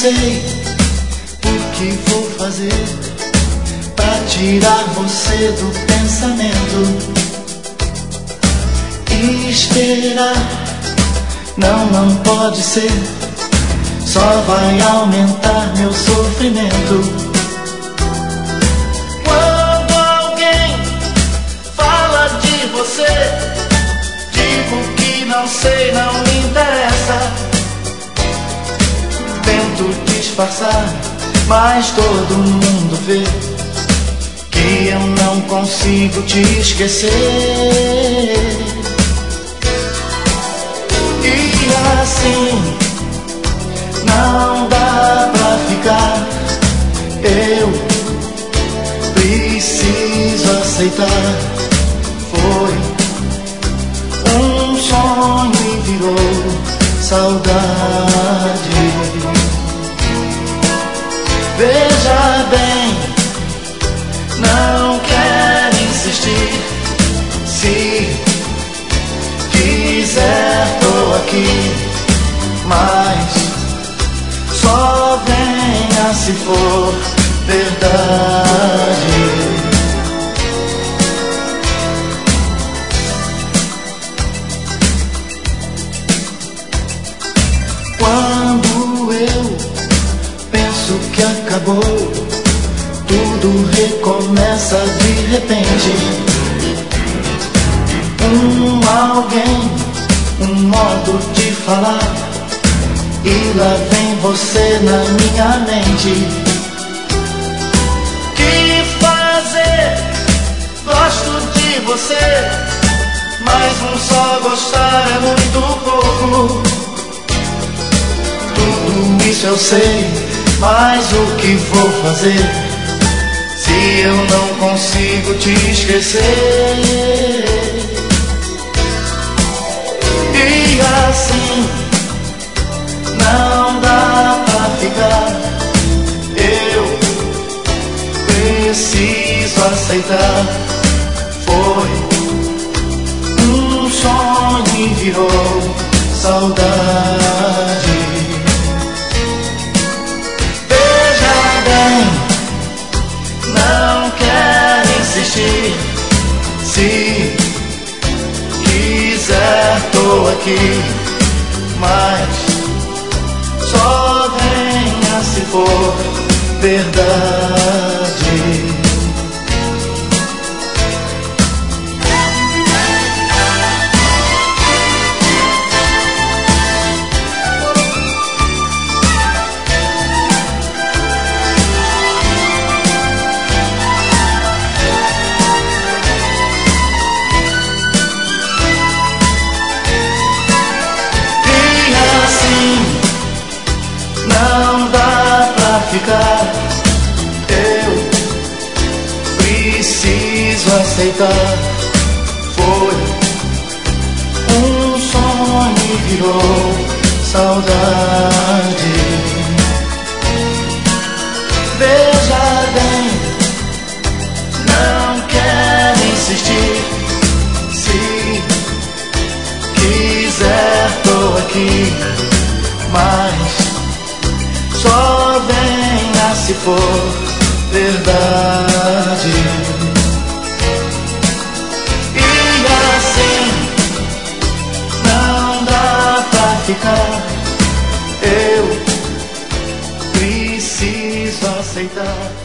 sei o que vou fazer pra tirar você do pensamento. E esperar não pode ser, só vai aumentar meu sofrimento. Quando alguém fala de você, digo que não sei, não me interessa. Tento disfarçar, mas todo mundo vê que eu não consigo te esquecer. E assim não dá pra ficar. Eu preciso aceitar. Foi um sonho e virou saudade. Veja bem, não quero insistir. Se quiser, tô aqui, mas só venha se for verdade. Quando eu penso que acabou, tudo recomeça de repente. Alguém, um modo de falar, e lá vem você na minha mente. Que fazer? Gosto de você, mas um só gostar é muito pouco. Tudo isso eu sei, mas o que vou fazer se eu não consigo te esquecer? E assim não dá pra ficar. Eu preciso aceitar. Foi um sonho e virou saudade. Veja bem, não quero insistir. Se quiser, tô aqui, mas só venha se for verdade. Não dá pra ficar. Eu preciso aceitar. Foi um sonho e virou saudade. Veja bem, não quero insistir. Se quiser, tô aqui, mas só venha se for verdade. E assim não dá pra ficar. Eu preciso aceitar.